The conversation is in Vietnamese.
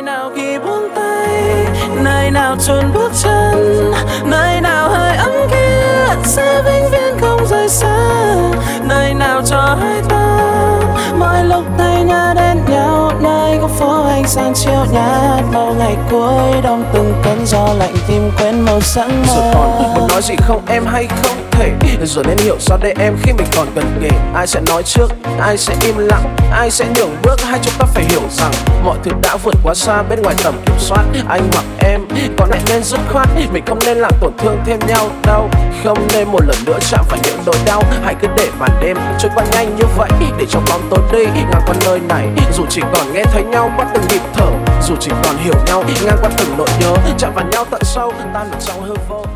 nơi nào khi buông tay, nơi nào chôn bước chân, nơi nào hơi ấm kia sẽ vĩnh viễn không rời xa, nơi nào cho hai ta mỗi lúc tay nhớ đến nhau, nơi góc phố ánh sáng chiều nhạt màu ngày cuối đông từng cơn gió lạnh tìm quên màu sắc mơ. Giờ còn muốn nói gì không em hay không thể, giờ nên hiểu sao đây em khi mình còn gần kề. Ai sẽ nói trước, ai sẽ im lặng, ai sẽ nhường bước, hay chúng ta phải hiểu rằng mọi thứ đã vượt quá xa bên ngoài tầm kiểm soát. Anh hoặc em có lẽ nên dứt khoát, mình không nên làm tổn thương thêm nhau đâu, không nên một lần nữa chạm phải những nỗi đau. Hãy cứ để màn đêm trôi qua nhanh như vậy, để cho bóng tối đi ngang qua nơi này. Dù chỉ còn nghe thấy nhau qua từng nhịp thở, dù chỉ còn hiểu nhau ngang qua từng nỗi nhớ, chạm vào nhau tận sâu tan vào trong hư vô.